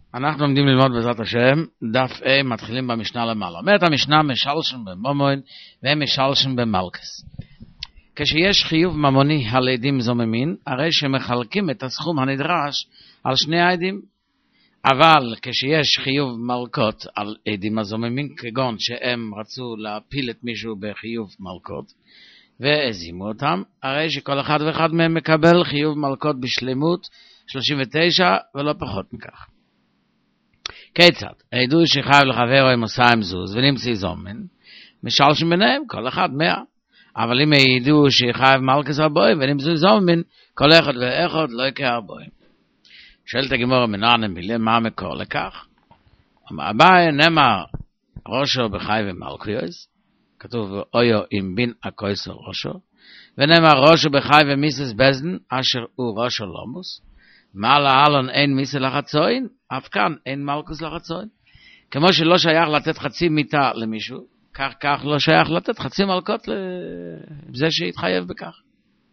אנחנו עומדים ללמוד בעזרת השם, דף A, מתחילים במשנה למעלה. אומרת המשנה, משלשן במומון ומשלשן במלכס. כשיש חיוב ממוני על עדים זוממין, הרי שמחלקים את הסכום הנדרש על שני העדים. אבל כשיש חיוב מלכות על עדים הזוממין, כגון שהם רצו להפיל את מישהו בחיוב מלכות, והזימו אותם, הרי שכל אחד ואחד מהם מקבל חיוב מלכות בשלמות 39 ולא פחות מכך. כיצד? העדו שחייב לחברו עם עושה עם זוז ונמצא זומן, משלשם ביניהם כל אחד 100. אבל אם העדו שחייב מלכס הבוי ונמצא זומן, כל אחד ואחד לא יקרה הבוי. שואלת הגמרא מנען המילה, מה המקור לכך? אביי נאמר ראשו בחי ומלכיוס, כתוב אויו עם בין הכויסו ראשו, ונאמר ראשו בחי ומיסס בזן אשר הוא ראשו לומוס, מה להלון אין מיסה לחצוין, אף כאן אין מלכוס לחצוין. כמו שלא שייך לתת חצי מיטה למישהו, כך לא שייך לתת חצי מלכות לזה שהתחייב בכך.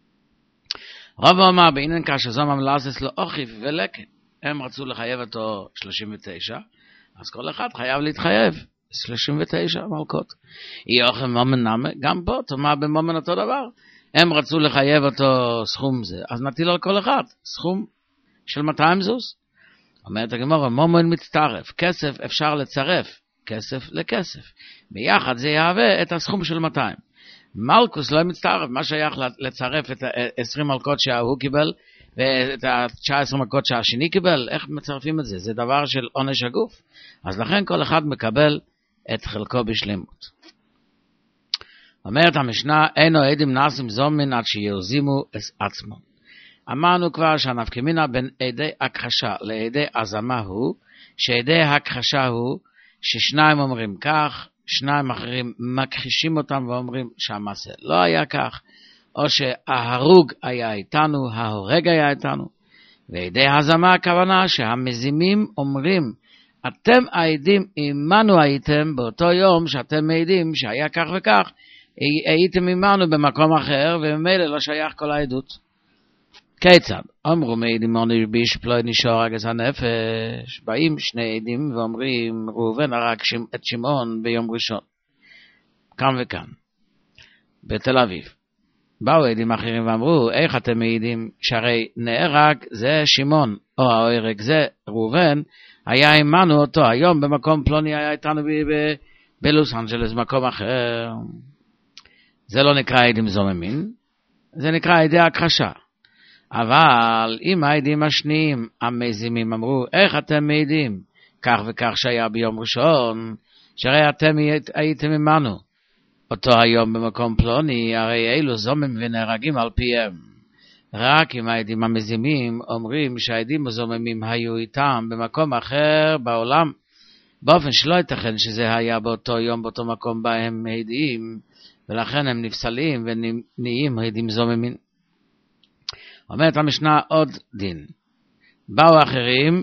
רב אומר בעניין כאשר זומם לעשס לו אוכיף ולקן, הם רצו לחייב אותו 39, אז כל אחד חייב להתחייב 39 מלכות. יוכם מומן נמה, גם פה תאמר במומן אותו דבר, הם רצו לחייב אותו סכום זה, אז נטיל על כל אחד סכום של 200 זוז. אומרת הגמרא, מומן מצטרף, כסף אפשר לצרף כסף לכסף, ביחד זה יהווה את הסכום של 200. מלכוס לא מצטרף, מה שייך לצרף את 20 מלכות שהוא קיבל ואת 19 מלכות שהשני קיבל, איך מצרפים את זה? זה דבר של עונש הגוף, אז לכן כל אחד מקבל את חלקו בשלמות. אומרת המשנה, אינו עדים נעשים זומין עד שיוזימו עצמו. אמרנו כבר שהנפקמינה בין עדי הכחשה לעדי הזמה הוא, שעדי הכחשה הוא ששניים אומרים כך, שניים אחרים מכחישים אותם ואומרים שהמעשה לא היה כך, או שההרוג היה איתנו, ההורג היה איתנו. ועדי הזמה הכוונה שהמזימים אומרים, אתם העדים עמנו הייתם באותו יום שאתם מעידים שהיה כך וכך, הייתם עמנו במקום אחר וממילא לא שייך כל העדות. כיצד? אמרו מעידים עונש בישפלוי נשאר רגז הנפש. באים שני עדים ואומרים ראובן הרג את שמעון ביום ראשון. כאן וכאן. בתל אביב. באו עדים אחרים ואמרו, איך אתם מעידים שהרי נהרג זה שמעון, או ההרג זה ראובן, היה עמנו אותו היום במקום פלוני, היה איתנו בלוס אנג'לס, מקום אחר. זה לא נקרא עדים זוממין, זה נקרא עדי הכחשה. אבל אם העדים השניים המזימים אמרו, איך אתם מעידים כך וכך שהיה ביום ראשון, שהרי אתם הייתם עמנו אותו היום במקום פלוני, הרי אלו זומם ונהרגים על פיהם. רק אם העדים המזימים אומרים שהעדים הזוממים היו איתם במקום אחר בעולם, באופן שלא ייתכן שזה היה באותו יום באותו מקום בהם העדים, ולכן הם נפסלים ונהיים העדים זוממים. אומרת המשנה עוד דין, באו אחרים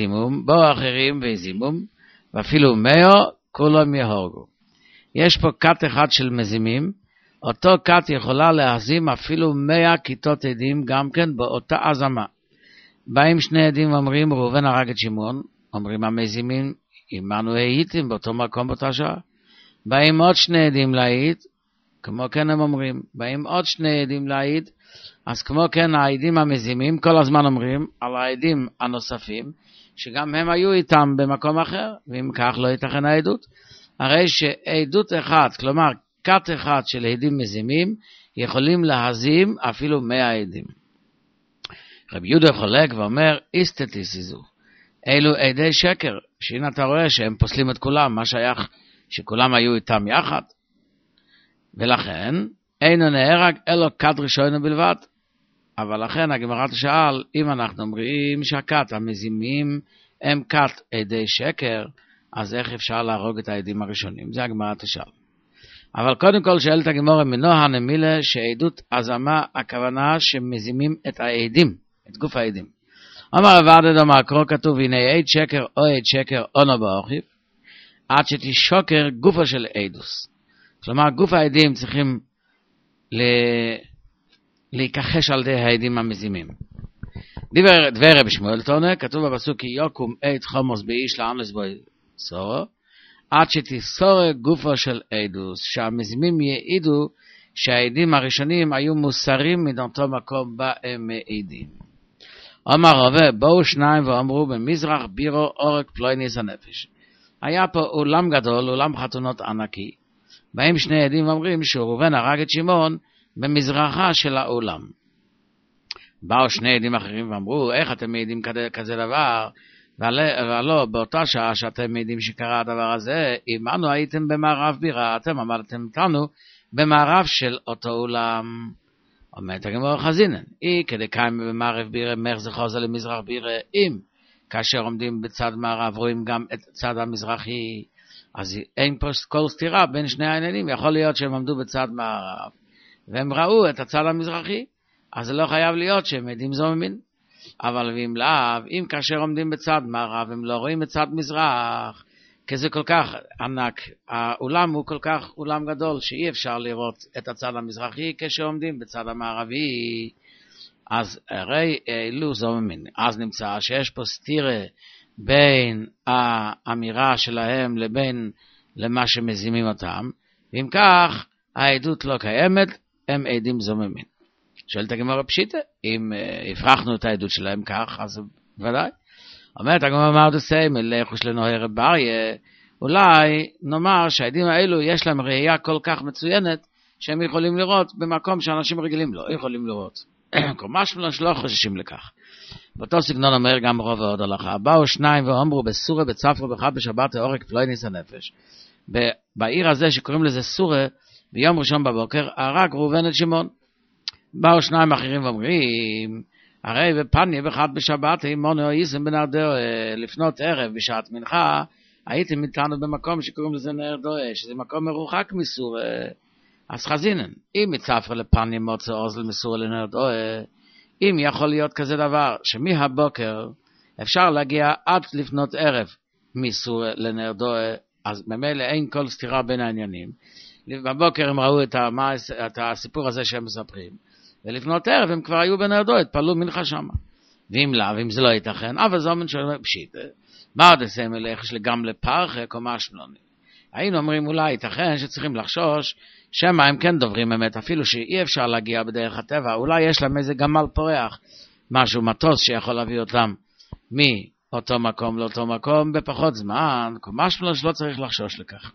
והזימום, ואפילו 100 כולם יהורגו. יש פה כת אחד של מזימים, אותו כת יכולה להזים אפילו 100 כיתות עדים גם כן באותה הזמה. באים שני עדים ואומרים ראובן הרג את שמעון, אומרים המזימים עמנו הייתם באותו מקום באותה שעה. באים עוד שני עדים להעיד, כמו כן הם אומרים, באים עוד שני עדים להעיד, אז כמו כן העדים המזימים כל הזמן אומרים על העדים הנוספים שגם הם היו איתם במקום אחר, ואם כך לא ייתכן העדות. הרי שעדות אחת, כלומר כת אחד של עדים מזימים, יכולים להזים אפילו 100 עדים. רבי יהודה חולק ואומר, איסטטיסיזו, אלו עדי שקר, שהנה אתה רואה שהם פוסלים את כולם, מה שייך שכולם היו איתם יחד. ולכן אינו נהרג אלו כת ראשונה בלבד. אבל לכן הגמרא תשאל, אם אנחנו אומרים שהכת המזימים הם כת עדי שקר, אז איך אפשר להרוג את העדים הראשונים? זה הגמרא תשאל. אבל קודם כל שואלת הגמרא מנוהה נמילה שעדות הזמה הכוונה שמזימים את העדים, את גוף העדים. אמר ועד דומה קרוא כתוב הנה עד שקר או עד שקר אונו באוכיף, עד שתשוקר גופו של עדוס. כלומר גוף העדים צריכים להיכחש על ידי העדים המזימים. דבר רבי שמואל תונה, כתוב בפסוק כי יקום עת חומוס באיש לאנלס בו סורו, עד שתסור גופו של עדוס, שהמזימים יעידו שהעדים הראשונים היו מוסרים מאותו מקום בה הם מעידים. אמר רבי, באו שניים ואמרו במזרח בירו אורק פלויניס הנפש. היה פה אולם גדול, אולם חתונות ענקי. בהם שני עדים אומרים שראובן הרג את שמעון במזרחה של האולם. באו שני עדים אחרים ואמרו, איך אתם מעידים כזה דבר? ולא, באותה שעה שאתם מעידים שקרה הדבר הזה, אם אנו הייתם במערב בירה, אתם אמרתם אותנו במערב של אותו אולם. אומרת הגמרא חזינן, כדי קיים במערב בירה, מר זה חוזר למזרח בירה, אם כאשר עומדים בצד מערב רואים גם את צד המזרחי, אז אין פה כל סתירה בין שני העניינים. יכול להיות שהם עמדו בצד מערב והם ראו את הצד המזרחי, אז זה לא חייב להיות שהם עדים זוממים. אבל ואם לאו, אם כאשר עומדים בצד מערב הם לא רואים את צד מזרח, כי זה כל כך ענק, האולם הוא כל כך אולם גדול שאי אפשר לראות את הצד המזרחי כשעומדים בצד המערבי, אז הרי אלו זוממים. אז נמצא שיש פה סתירה בין האמירה שלהם לבין למה שמזימים אותם, ואם כך העדות לא קיימת, הם עדים זוממים. שואלת הגמרא פשיטה, אם הפרחנו את העדות שלהם כך, אז ודאי. אומרת הגמרא מרדסי מלכוש לנוהר בריה, אולי נאמר שהעדים האלו יש להם ראייה כל כך מצוינת, שהם יכולים לראות במקום שאנשים רגילים לא יכולים לראות. משהו לא חוששים לכך. באותו סגנון אומר גם רוב ועוד הלכה. באו שניים ואומרו בסורה בצפרו בחד בשבת העורק פלויניס הנפש. בעיר הזה שקוראים לזה סורה, ביום ראשון בבוקר, הרג ראובן את שמעון. באו שניים אחרים ואומרים, הרי בפניה בחד בשבת, אימונו הייתם בנרדו, לפנות ערב בשעת מנחה, הייתם איתנו במקום שקוראים לזה נרדו, שזה מקום מרוחק מסורה. אז חזינן, אם מצפר לפניה מוצא אוזל מסורה לנרדו, אם יכול להיות כזה דבר, שמהבוקר אפשר להגיע עד לפנות ערב מסורה לנרדו, אז ממילא אין כל סתירה בין העניינים. בבוקר הם ראו את הסיפור הזה שהם מספרים, ולפנות ערב הם כבר היו בנרדו, התפללו מנחה שמה. ואם לא, ואם זה לא ייתכן, אבל זומן של פשיט, מה עוד עושה מלך שגם לפרחק או משמלוני? היינו אומרים אולי ייתכן שצריכים לחשוש, שמה הם כן דוברים אמת, אפילו שאי אפשר להגיע בדרך הטבע, אולי יש להם איזה גמל פורח, משהו מטוס שיכול להביא אותם מאותו מקום לאותו מקום בפחות זמן, משמלון שלא צריך לחשוש לכך.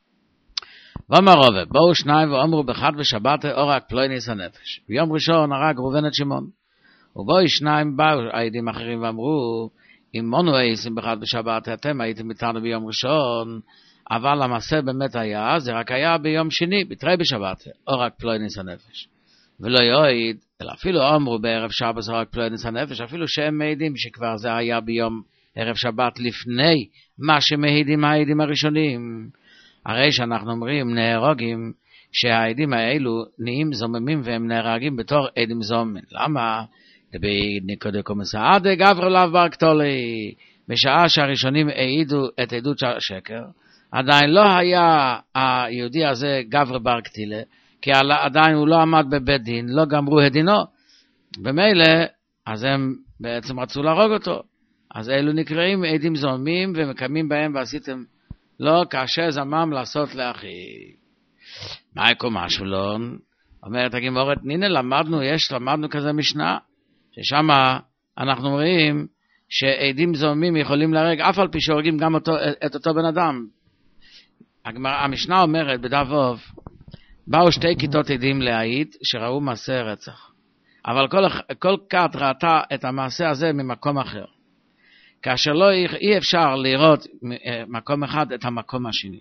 ואמר רבי, באו שניים ואומרו בחד בשבת אורק פלויניס הנפש. ביום ראשון הרג ראובן את שמעון. ובאו שניים באו העדים אחרים ואמרו, אם מונו הייתם בחד בשבת, אתם הייתם איתנו ביום ראשון, אבל המעשה באמת היה, זה רק היה ביום שני, בתרי בשבת, אורק פלויניס הנפש. ולא יועיד, אלא אפילו אמרו בערב שבת אורק פלויניס הנפש, אפילו שהם מעידים שכבר זה היה ביום ערב שבת לפני מה שמעידים העדים הראשונים. הרי שאנחנו אומרים נהרגים, שהעדים האלו נהיים זוממים והם נהרגים בתור עדים זוממים. למה? נקודקו מסעדה גבר לאו בר קטולי, בשעה שהראשונים העידו את עדות השקר, עדיין לא היה היהודי הזה גבר בר קטילה, כי עדיין הוא לא עמד בבית דין, לא גמרו את דינו. במילא, אז הם בעצם רצו להרוג אותו. אז אלו נקראים עדים זוממים ומקיימים בהם ועשיתם לא כאשר זמם לעשות לאחי. מה יקום משולון? אומרת הגמורת, הנה למדנו כזה משנה, ששם אנחנו רואים שעדים זוממים יכולים להרג, אף על פי שהורגים גם את אותו בן אדם. המשנה אומרת בדף ו', באו שתי כיתות עדים להעיד שראו מעשה רצח. אבל כל כת ראתה את המעשה הזה ממקום אחר. כאשר לא אי אפשר לראות מקום אחד את המקום השני.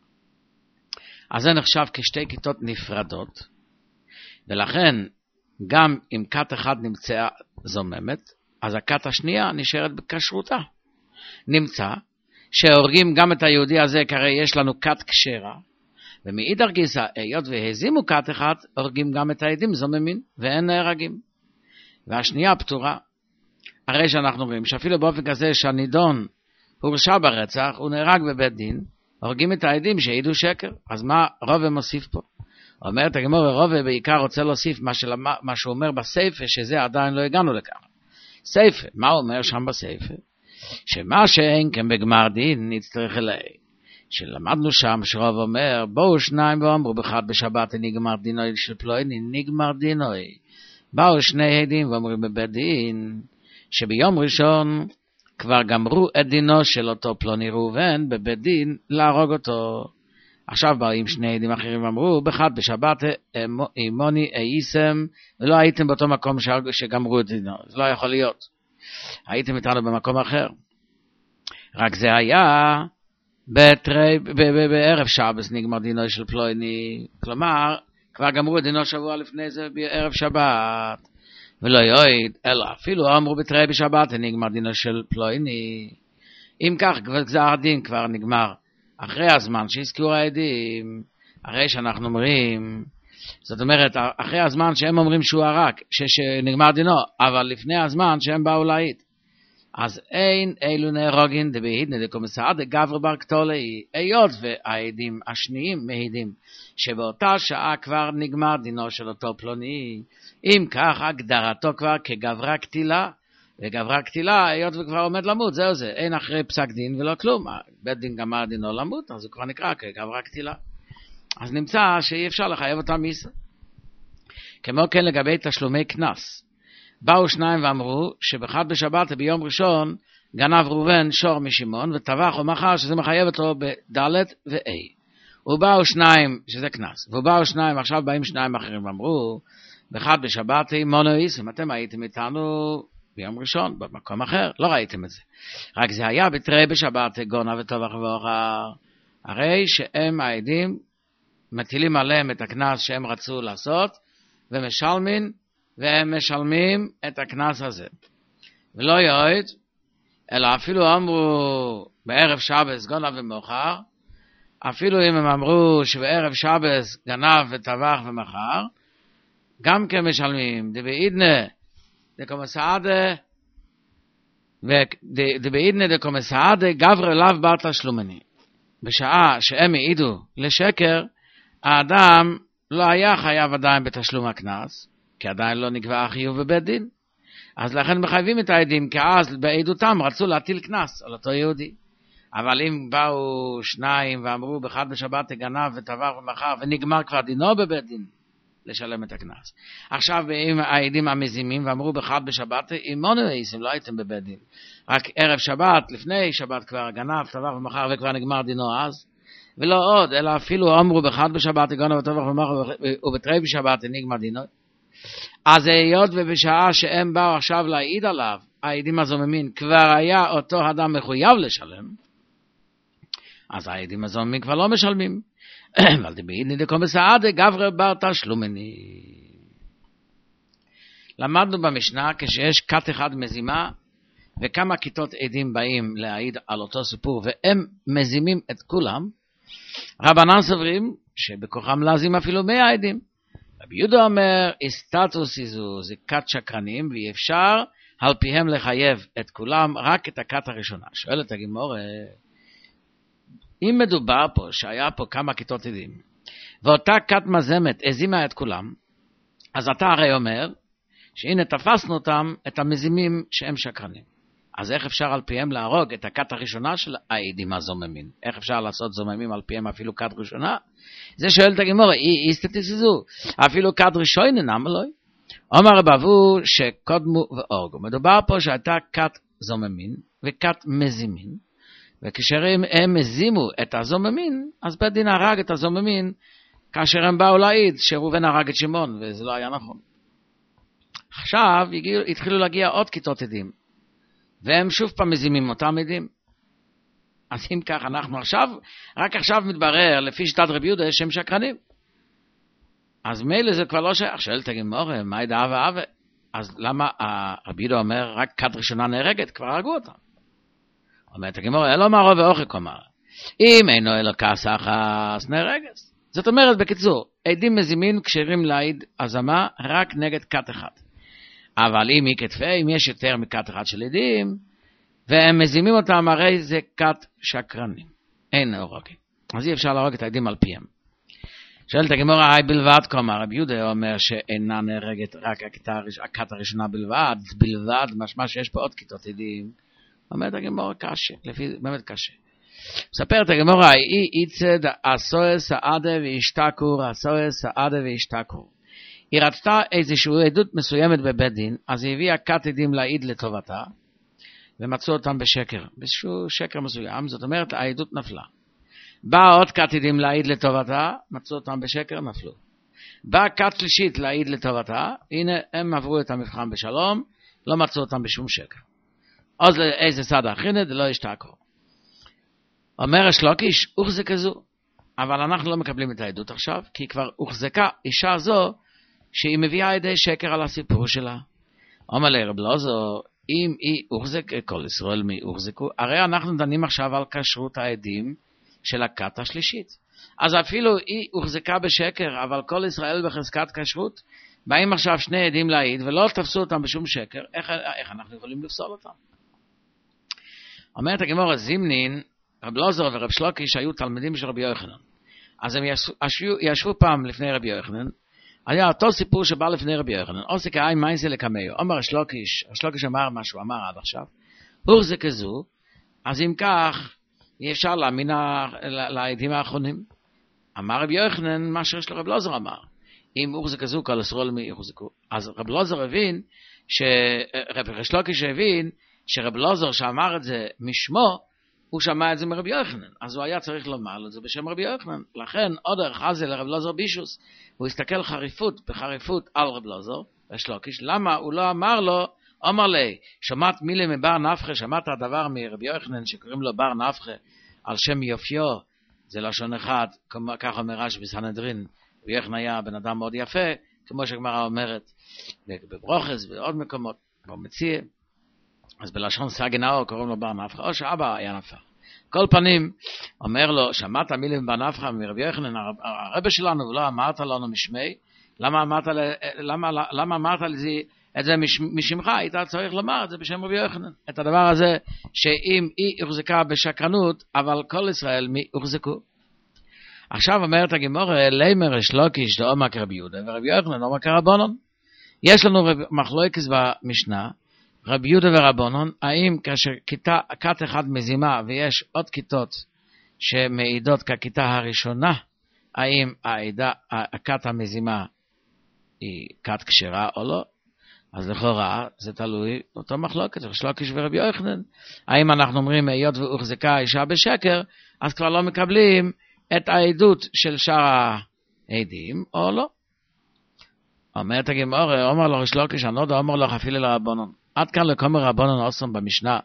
אז זה נחשב כשתי כיתות נפרדות, ולכן גם אם כת אחד נמצאה זוממת, אז הכת השנייה נשארת בכשרותה. נמצא שהורגים גם את היהודי הזה, כרי יש לנו כת כשרה, ומאידך גיסא, היות והזימו כת אחד, הורגים גם את העדים זוממים, ואין נהרגים. והשנייה פטורה. הרי שאנחנו רואים שאפילו באופן כזה שהנידון הורשע ברצח, הוא נהרג בבית דין, הורגים את העדים שהעידו שקר. אז מה רובע מוסיף פה? אומרת הגמרא, רובע בעיקר רוצה להוסיף מה שהוא אומר בספר, שזה עדיין לא הגענו לכך. סייפה, מה אומר שם בסייפה? שמה שאין כן בגמר דין נצטרך אליי. שלמדנו שם שרוב אומר, באו שניים ואומרו באחד בשבת נגמר דינוי של פלוני, נגמר דינוי. באו שני עדים ואומרים בבית דין, שביום ראשון כבר גמרו את דינו של אותו פלוני ראובן בבית דין להרוג אותו. עכשיו באים שני עדים אחרים ואמרו, באחד בשבת אימוני אייסם, ולא הייתם באותו מקום שגמרו את דינו. זה לא יכול להיות. הייתם איתנו במקום אחר. רק זה היה בערב שבס נגמר דינו של פלוני. כלומר, כבר גמרו את דינו שבוע לפני זה בערב שבת. ולא יועיד, אלא אפילו אמרו בתרי בשבת נגמר דינו של פלוני. אם כך, גזר הדין כבר נגמר. אחרי הזמן שהזכירו העדים, הרי שאנחנו אומרים, זאת אומרת, אחרי הזמן שהם אומרים שהוא הרג, שנגמר דינו, אבל לפני הזמן שהם באו להעיד. אז אין אלו נהרוגין דבהידנא דקומסעא דגבר בר קטולי, היות והעדים השניים מעידים שבאותה שעה כבר נגמר דינו של אותו פלוני, אם כך הגדרתו כבר כגברה קטילה, וגברה קטילה, היות וכבר עומד למות, זהו זה, אין אחרי פסק דין ולא כלום, בית דין גמר דינו למות, אז הוא כבר נקרא כגברה קטילה. אז נמצא שאי אפשר לחייב אותה מיסה. כמו כן לגבי תשלומי קנס, באו שניים ואמרו שבאחד בשבת ביום ראשון גנב ראובן שור משמעון וטבח או מחר, שזה מחייב אותו בדלת ואי. ובאו שניים, שזה קנס, ובאו שניים, עכשיו באים שניים אחרים ואמרו, באחד בשבת מונויס, אם אתם הייתם איתנו ביום ראשון, במקום אחר, לא ראיתם את זה. רק זה היה בתרי בשבת, גונה וטבח ואוחר. הרי שהם העדים מטילים עליהם את הקנס שהם רצו לעשות, והם משלמים את הקנס הזה. ולא יועד, אלא אפילו אמרו בערב שבס גונה ומאוחר, אפילו אם הם אמרו שבערב שבס גנב וטבח ומחר, גם כן משלמים. דבעידנא דקומסעא גבר אליו בר תשלומני. בשעה שהם העידו לשקר, האדם לא היה חייב עדיין בתשלום הקנס, כי עדיין לא נקבע החיוב בבית דין. אז לכן מחייבים את העדים, כי אז בעדותם רצו להטיל קנס על אותו יהודי. אבל אם באו שניים ואמרו באחד בשבת גנב וטבח ומחר ונגמר כבר דינו בבית דין, לשלם את הקנס. עכשיו אם העדים המזימים ואמרו באחד בשבת מונויס, אם לא הייתם בבית דין, רק ערב שבת, לפני שבת כבר גנב, טבח ומחר וכבר נגמר דינו אז, ולא עוד, אלא אפילו אמרו באחד בשבת גנב וטבח ומחר ובתרי בשבת נגמר דינו. אז היות ובשעה שהם באו עכשיו להעיד עליו, העדים הזוממים כבר היה אותו אדם מחויב לשלם, אז העדים הזוממים כבר לא משלמים. אבל דבעידנא דקומסעא גבר בר תשלומני. למדנו במשנה כשיש כת אחד מזימה וכמה כיתות עדים באים להעיד על אותו סיפור והם מזימים את כולם, רבנן סוברים שבכוחם להזים אפילו 100 עדים. רבי יהודה אומר, סטטוס איזו, זה כת שקרנים ואי אפשר על פיהם לחייב את כולם, רק את הכת הראשונה. שואלת הגמרא, אם מדובר פה שהיה פה כמה כיתות עדים ואותה כת מזמת הזימה את כולם, אז אתה הרי אומר שהנה תפסנו אותם, את המזימים שהם שקרנים. אז איך אפשר על פיהם להרוג את הכת הראשונה של העדים הזוממים? איך אפשר לעשות זוממים על פיהם אפילו כת ראשונה? זה שואלת הגמרא, איסטטיסזו, אפילו כת ראשונה נמה לא? אומר רבבו שקודמו ואורגו. מדובר פה שהייתה כת זוממים וכת מזימים, וכאשר הם הזימו את הזוממים, אז בית דין הרג את הזוממים, כאשר הם באו להעיד שראובן הרג את שמעון, וזה לא היה נכון. עכשיו התחילו להגיע עוד כיתות עדים, והם שוב פעם מזימים אותם עדים. אז אם כך, אנחנו עכשיו, רק עכשיו מתברר, לפי שיטת רבי יהודה, שהם שקרנים. אז מילא זה כבר לא שייך. שואלת הגמרא, מה ידעה ואהבה? אז למה רבי יהודה אומר, רק כת ראשונה נהרגת, כבר הרגו אותם? אומרת הגמרא, אלא מה רוב ואוכק אומר, אם אינו אלא כעס אחס נהרגת. זאת אומרת, בקיצור, עדים מזימים כשרים להעיד הזמה רק נגד כת אחד. אבל אם היא כתפי, אם יש יותר מכת אחד של עדים, והם מזימים אותם, הרי זה כת שקרנים. אין הורגים. אז אי אפשר להרוג את העדים על פיהם. שואלת הגמרא, היי בלבד כלומר, רבי יהודה אומר שאינה נהרגת רק הכת הראשונה בלבד, משמע שיש פה עוד כיתות עדים. אומרת הגמרא קשה, באמת קשה. מספרת הגמרא, איצד עשוי סעדה והשתכור, עשוי סעדה והשתכור. היא רצתה איזושהי עדות מסוימת בבית דין, אז היא הביאה כת עדים להעיד לטובתה, ומצאו אותם בשקר, באיזשהו שקר מסוים, זאת אומרת העדות נפלה. באה עוד כת עדים להעיד לטובתה, מצאו אותם בשקר, נפלו. באה כת שלישית להעיד לטובתה, הנה הם עברו את המבחן בשלום, לא מצאו אותם בשום שקר. אז איזה צד האחרונה, זה לא ישתכור. אומר השלוקיש, הוחזק כזו, אבל אנחנו לא מקבלים את העדות עכשיו, כי כבר הוחזקה אישה זו, שהיא מביאה ידי שקר על הסיפור שלה. אומר לי רב אלעזר, אם היא הוחזק, כל ישראל מי הוחזקו, הרי אנחנו דנים עכשיו על כשרות העדים של הכת השלישית. אז אפילו היא הוחזקה בשקר, אבל כל ישראל בחזקת כשרות, באים עכשיו שני עדים להעיד, ולא תפסו אותם בשום שקר, איך אנחנו יכולים לפסול אותם? אומרת הגמרא, זימנין, רב אלעזר ורב שלוקיש היו תלמידים של רבי יוחנן. אז הם ישבו פעם לפני רבי יוחנן, היה אותו סיפור שבא לפני רבי יוחנן, עוסק האי מיינסה לקמיו, אומר השלוקיש אמר מה שהוא אמר עד עכשיו, הוחזק כזו, אז אם כך, אי אפשר להאמין לעדים האחרונים. אמר רבי יוחנן מה שיש לרב אלעזר אמר, אם הוחזק כזו, כל ישראל מי יוחזקו. אז רב אלעזר הבין, רב שלוקיש הבין, שרב אלעזר שאמר את זה משמו, הוא שמע את זה מרבי יוחנן, אז הוא היה צריך לומר לו את זה בשם רבי יוחנן. לכן עוד ערכה זה לרב אלעזר בישוס, הוא הסתכל בחריפות על רב אלעזר ושלוקיש, למה הוא לא אמר לו, אמר לי, שמעת מילה מבר נפחה, שמעת הדבר מרבי יוחנן שקוראים לו בר נפחה, על שם יופיו, זה לשון אחד, כך אומר רש"י בסנהדרין, רבי יוחנן היה בן אדם מאוד יפה, כמו שהגמרא אומרת, בברוכס ועוד מקומות, במציע, אז בלשון סגי נאור קוראים לו בר נפחה, או שאבא היה נפח. כל פנים, אומר לו, שמעת מילים בר נפחה מרבי יוחנן, הרב שלנו, ולא אמרת לנו משמי, למה אמרת לי את זה משמך? היית צריך לומר את זה בשם רבי יוחנן. את הדבר הזה, שאם היא הוחזקה בשקרנות, אבל כל ישראל מי הוחזקו. עכשיו אומרת הגמרא, לימר שלוקיש דאמר כרבי יהודה, ורבי יוחנן דאמר כרבנן. יש לנו מחלוקת במשנה, רבי יהודה ורבנן, האם כאשר כת אחד מזימה ויש עוד כיתות שמעידות ככיתה הראשונה, האם הכת המזימה היא כת כשרה או לא? אז לכאורה זה תלוי אותו מחלוקת, שלוקיש ורבי יוחנן. האם אנחנו אומרים היות והוחזקה אישה בשקר, אז כבר לא מקבלים את העדות של שאר העדים או לא? אומרת הגמרא, אומר לו שלוקיש, הנודע אומר לו אפילו לרבנן. עד כאן לקומר רבנן אוסם במשנה,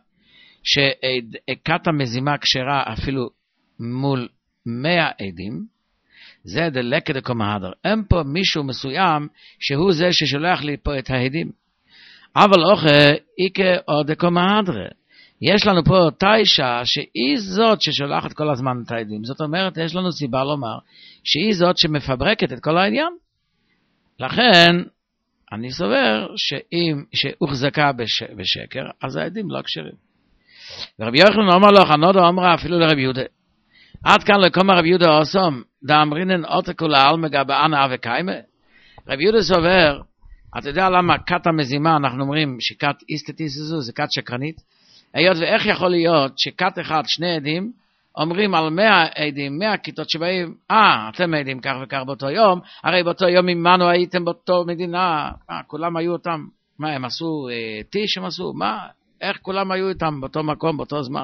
שכת המזימה כשרה אפילו מול 100 עדים, זה דלקת דקומהדר. אין פה מישהו מסוים שהוא זה ששולח לי פה את העדים. אבל אוכל איקה או דקומהדר. יש לנו פה אותה אישה שהיא זאת ששולחת כל הזמן את העדים. זאת אומרת, יש לנו סיבה לומר שהיא זאת שמפברקת את כל העניין. לכן, אני סובר שהוחזקה בשקר, אז העדים לא כשרים. ורבי יוחנן אומר לו, הנודע אמרה אפילו לרבי יהודה. עד כאן לקום רבי יהודה אוסום, דאמרינן עותקו לעלמא גבאנה וקיימה. רבי יהודה סובר, אתה יודע למה כת המזימה, אנחנו אומרים שכת איסטטיס זו, זה כת שקרנית? היות ואיך יכול להיות שכת אחד, שני עדים, אומרים על 100 עדים, 100 כיתות שבאים, אתם עדים כך וכך באותו יום, הרי באותו יום עמנו הייתם באותו מדינה, כולם היו אותם, מה הם עשו, טיש הם עשו, איך כולם היו איתם באותו מקום, באותו זמן?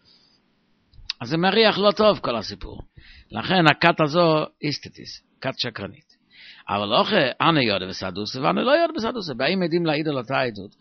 אז זה מריח לא טוב כל הסיפור. לכן הכת הזו איסטטיס, כת שקרנית. אבל לא אנה יודע בסדוסה ואנה לא יודע בסדוסה, באים עדים להעיד על אותה עדות.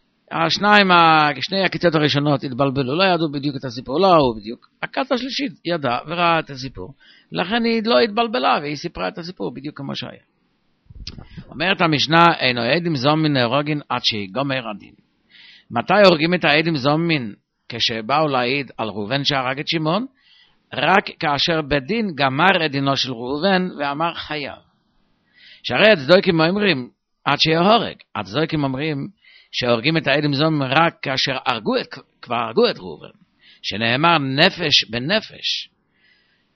שני הכיתות הראשונות התבלבלו, לא ידעו בדיוק את הסיפור, לא ראו בדיוק. הכת השלישית ידעה וראה את הסיפור. לכן היא לא התבלבלה והיא סיפרה את הסיפור בדיוק כמו שהיה. אומרת המשנה, אינו עדים זומין נהרוגין עד שיגמר הדין. מתי הורגים את העדים זומין? כשבאו להעיד על ראובן שהרג את שמעון, רק כאשר בדין גמר את דינו של ראובן ואמר חייב. שהרי הצדוקים אומרים עד שיהורג. הצדוקים אומרים שהורגים את העדים זומין רק כאשר כבר הרגו את ראובן, שנאמר נפש בנפש.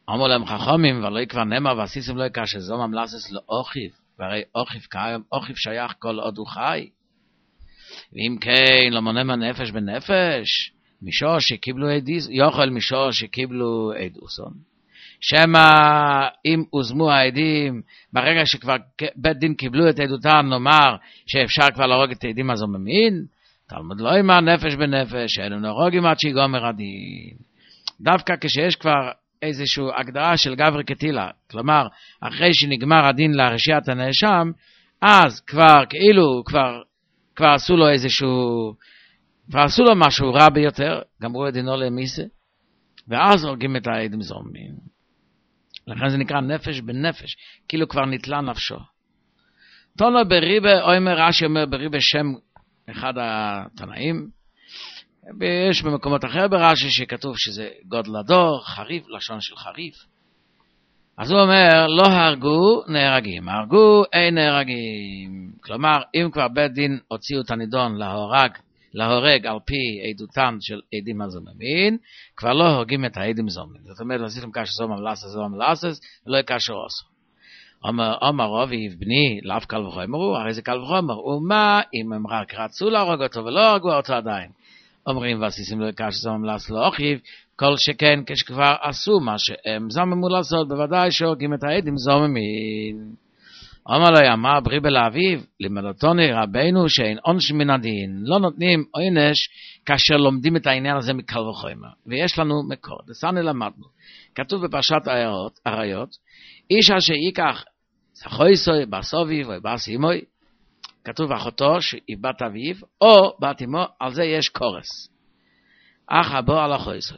אמרו להם חכמים, ולא כבר נאמר, ועשיתם לא יקש שזומם לעשות לאוכיב, והרי אוכיב קיים, אוכיב שייך כל עוד הוא חי. ואם כן, לא מונה מהנפש בנפש, משור שקיבלו עדיס, יוכל משור שקיבלו עדוסון. שמה אם הוזמו העדים, ברגע שכבר בית דין קיבלו את עדותם, נאמר שאפשר כבר להרוג את העדים הזוממים, תלמוד לא אמר נפש בנפש, שאלו נהרוגים עד שיגומר הדין. דווקא כשיש כבר איזושהי הגדרה של גברי כתילה, כלומר, אחרי שנגמר הדין להרשיעת הנאשם, אז כבר כאילו, כבר עשו לו כבר עשו לו משהו רע ביותר, גמרו את דינו למיסה, ואז הורגים את העדים זוממים. לכן זה נקרא נפש בנפש, כאילו כבר נטלה נפשו. תונו בריבה, אומר רש"י אומר בריבה שם אחד התנאים, ויש במקומות אחר ברש"י שכתוב שזה גודל הדור, חריף, לשון של חריף. אז הוא אומר, לא הרגו, נהרגים. הרגו, אין נהרגים. כלומר, אם כבר בית דין הוציאו את הנידון להורג על פי עדותם של עדים הזוממים, כבר לא הורגים את העדים זוממים. זאת אומרת, עשיתם קש זומם לאסס, ולא יקשר עושו. אומר רוביב בני, לאו קל וחומר, הרי זה קל וחומר. ומה אם הם רק רצו להרוג אותו ולא הרגו אותו עדיין? אומרים ועשיתם לא יקש זומם לאסס לא אוכיב, כל שכן כשכבר עשו מה שהם זוממו לעשות, בוודאי שהורגים את העדים זוממים. אומר לו, אמר בריבה לאביו, לימדתוני רבינו שאין עונש מן הדין, לא נותנים עונש כאשר לומדים את העניין הזה מקל וחומר. ויש לנו מקור, דסני למדנו, כתוב בפרשת עריות, איש אשר ייקח חויסוי בסוביב או בסימוי, כתוב אחותו שהיא בת אביו או בת אמו, על זה יש קורס. אך הבו על החויסוי.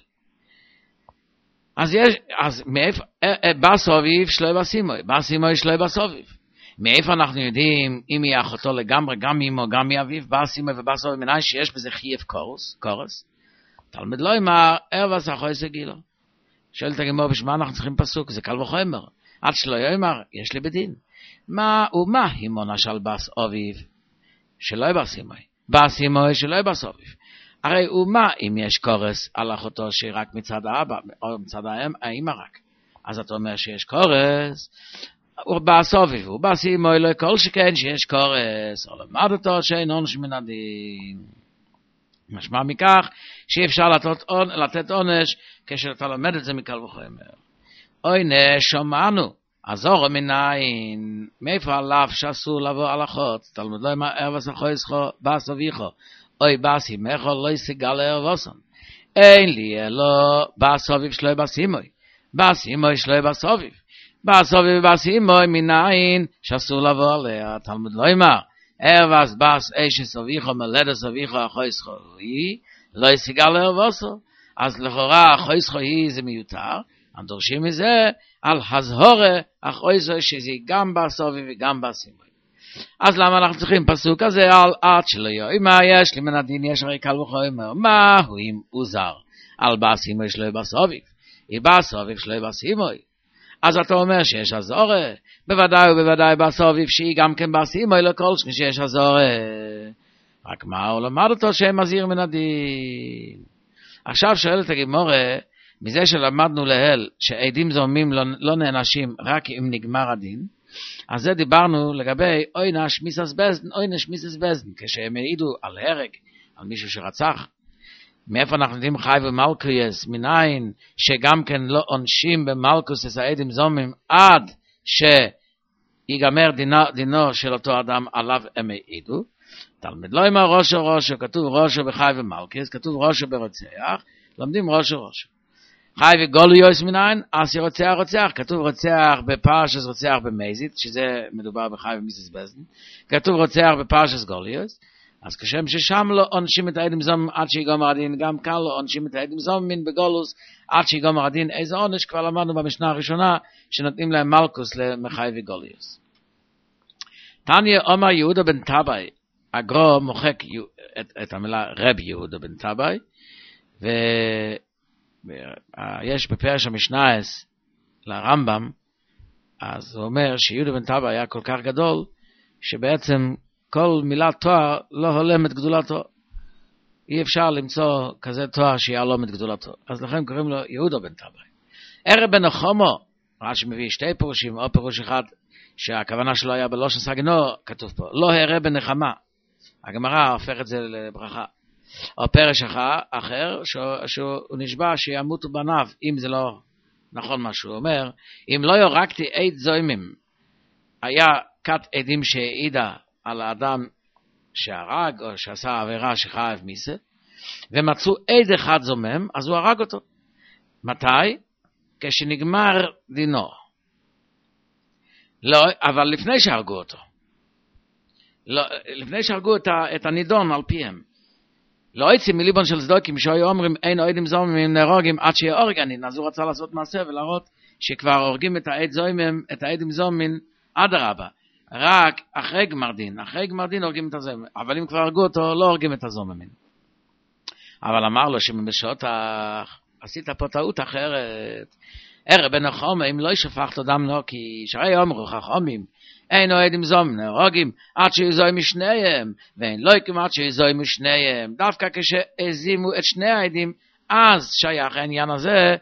אז מאיפה, בסוביב שלוי בסימוי, בסימוי שלוי בסוביב. מאיפה אנחנו יודעים אם היא אחותו לגמרי, גם מאמו, גם מאביו, בסימוי ובסוביב, מנהל שיש בזה חייב קורס. תלמד לא אמר, ערב עשה חויסוי גילו. שואלת הגמרא, בשביל אנחנו צריכים פסוק? זה קל וחומר. עד שלא יאמר, יש לי בדין. מה הימו נשל בס אביב שלא בסימוי? בסימוי שלא בסוביב. הרי ומה אם יש קורס על אחותו שהיא רק מצד האבא, או מצד האמא רק? אז אתה אומר שיש קורס, הוא בסוביב, הוא בסימוי לא כל שכן שיש קורס, או למד אותו שאין עונש מן הדין. משמע מכך שאי אפשר לתת עונש כשאתה לומד את זה מקל וחומר. אוי נשמענו, עזור מנין, מאיפה עליו שאסור לבוא על אחות, תלמוד לא אמר ערבס החויסחו, בס אביחו, אוי בס ימחו לא יסיגל לערבוסון. אין לי אלו בס אביב שלוי בסימוי, בס אימוי שלוי בס אביב, בס אביב בס אימוי מנין שאסור לבוא עליה, תלמוד לא אמר, ערבס בס אישס אביחו מלדס אביחו החויסחו, היא לא יסיגל לערבוסון. אז לכאורה החויסחו היא זה מיותר, הם דורשים מזה על הזהורה החויסחו שזה גם בסובי וגם בסימוי. אז למה אנחנו צריכים פסוק הזה על עד שלא יאמר יש לי מן הדין יש הרי קל וחומר, מה הוא אם הוא זר על בסימוי שלו בסובי, היא בסובי שלו בסימוי. אז אתה אומר שיש הזהורה, בוודאי ובוודאי בסובי שהיא גם כן בסימוי, לא כל שיש הזהורה. רק מה הוא למד אותו שהם מזהיר מן הדין. עכשיו שואלת הגמרא, מזה שלמדנו להל שעדים זוממים לא נענשים רק אם נגמר הדין, אז זה דיברנו לגבי עונש מיסס בזדן, כשהם העידו על הרג, על מישהו שרצח. מאיפה אנחנו יודעים חי ומלכוס, מניין שגם כן לא עונשים במלכוס את העדים זוממים עד שיגמר דינו של אותו אדם עליו הם העידו. תלמד לא אמר ראשו, כתוב ראשו בחי ומלכוס, כתוב ראשו ברוצח, לומדים ראשו. חי וגוליוס מניין, אז רוצח, כתוב רוצח בפרשס רוצח במזית, שזה מדובר בחי ומיסס בזדן, כתוב רוצח בפרשס גוליוס, אז כשם ששם לא עונשים את העדים זוממים עד שיגמר הדין, גם כאן לא עונשים את העדים זוממים בגולוס עד שיגמר הדין. איזה עונש כבר למדנו במשנה הראשונה, שנותנים להם מלכוס למחי וגוליוס. תניא אומר יהודה בן טבעי, הגרו מוחק את המילה רב יהודה בן טבעי, ויש בפרש המשנהס לרמב"ם, אז הוא אומר שיהודה בן טבעי היה כל כך גדול, שבעצם כל מילת תואר לא הולם את גדולתו. אי אפשר למצוא כזה תואר שיעלום את גדולתו. אז לכן קוראים לו יהודה בן טבעי. ערב בנחומו, רש"י מביא שתי פירושים, או פירוש אחד, שהכוונה שלו היה בלושן סגנו, כתוב פה, לא ערב בנחמה. הגמרא הופך את זה לברכה. או פרש אחר, שהוא נשבע שימותו בניו, אם זה לא נכון מה שהוא אומר, אם לא יורקתי עד זוימים, היה כת עדים שהעידה על האדם שהרג, או שעשה עבירה שחייב מיסה, ומצאו עד אחד זומם, אז הוא הרג אותו. מתי? כשנגמר דינו. לא, אבל לפני שהרגו אותו. לא, לפני שהרגו את הנידון על פיהם. לא יצא מליבון של צדוקים שהיו אומרים אין עדים זוממים נהרגים עד שיהיה הורג הנין, אז הוא רצה לעשות מעשה ולהראות שכבר הורגים את העדים זוממים אדרבה, רק אחרי גמר דין הורגים את הזוממים, אבל אם כבר הרגו אותו לא הורגים את הזוממים. אבל אמר לו שבשעות עשית פה טעות אחרת. ערב בנחומו, אם לא ישפכת דם לו, כי שרי אמרו חכמים אין עדים זוממים נהרגים עד שיזוי משניהם, ואין לא יקום עד שיזוי משניהם. דווקא כשהזימו את שני העדים, אז שייך העניין הזה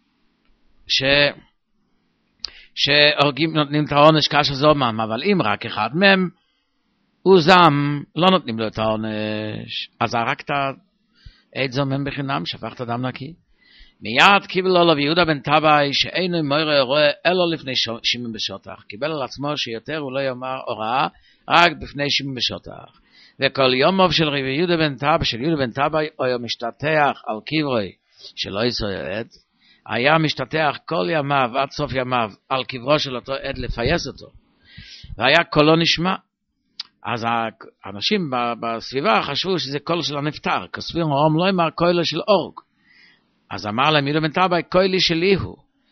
שהורגים נותנים את העונש כאשר זומם, אבל אם רק אחד מהם הוא זם, לא נותנים לו את העונש. אז הרגת עד זומם בחינם, שפכת דם נקי. מיד קיבל לו יהודה בן טבעי שאינו מוירה רואה אלא לפני שמעון בשטח. קיבל על עצמו שיותר הוא לא יאמר הוראה רק בפני שמעון בשטח. וכל יומוב של רבי יהודה בן טבעי היה משתטח על קברוי שלא יסועד, היה משתטח כל ימיו עד סוף ימיו על קברו של אותו עד לפייס אותו, והיה קולו נשמע. אז האנשים בסביבה חשבו שזה קול של הנפטר, כסביר הרום לא אמר קולו של אורג. אז אמר להם יהודה בן טבעי, קולי שלי הוא,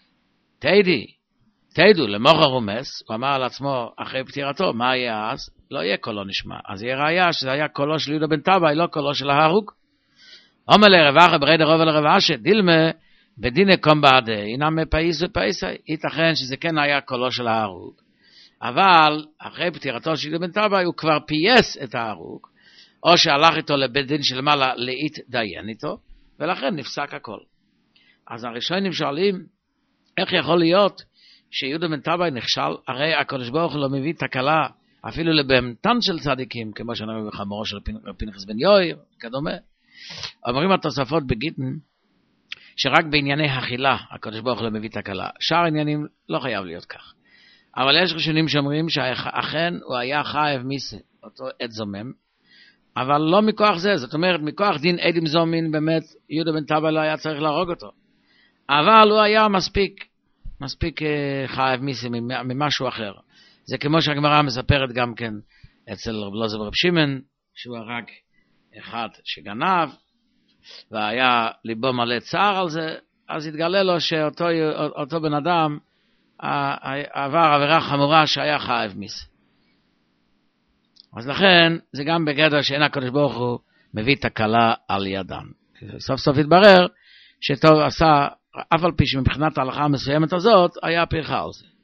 תדעו למוחר ומס. הוא אמר על עצמו אחרי פטירתו, מה יהיה אז? לא יהיה קולו נשמע, אז יהיה ראיה שזה היה קולו של יהודה בן טבעי, לא קולו של ההרוג. אומר לרבחה ברד הרוב לרבשה, דילמה בדיני קום בעדי, אינם מפייס ופייסי, ייתכן שזה כן היה קולו של ההרוג, אבל אחרי פטירתו של יהודה בן טבעי הוא כבר פייס את ההרוג, או שהלך איתו לבית דין של מעלה להתדיין איתו, ולכן נפסק הכל. אז הראשונים שואלים, איך יכול להיות שיהודה בן טבעי נכשל? הרי הקדוש ברוך הוא לא מביא תקלה אפילו לבהמתן של צדיקים, כמו שאנחנו בחמורו של פנחס בן יויר, כדומה. אומרים התוספות בגיטין, שרק בענייני החילה הקדוש ברוך הוא לא מביא תקלה. שאר עניינים לא חייב להיות כך. אבל יש ראשונים שאומרים שאכן הוא היה חייב מיסה, אותו עד זומם, אבל לא מכוח זה, זאת אומרת מכוח דין עדים זומין, באמת יהודה בן טבעי לא היה צריך להרוג אותו, אבל הוא היה מספיק חייב מיסה ממשהו אחר. זה כמו שהגמרא מספרת גם כן אצל רב אלעזר ורב שמעון, שהוא הרג אחד שגנב והיה ליבו מלא צער על זה, אז התגלה לו שאותו בן אדם עבר עבירה חמורה שהיה חייב מיסה. אז לכן זה גם בגדר שאין הקדוש ברוך הוא מביא תקלה על ידם. סוף סוף התברר שטוב עשה, אף על פי שמבחינת ההלכה המסוימת הזאת היה פרחה על זה.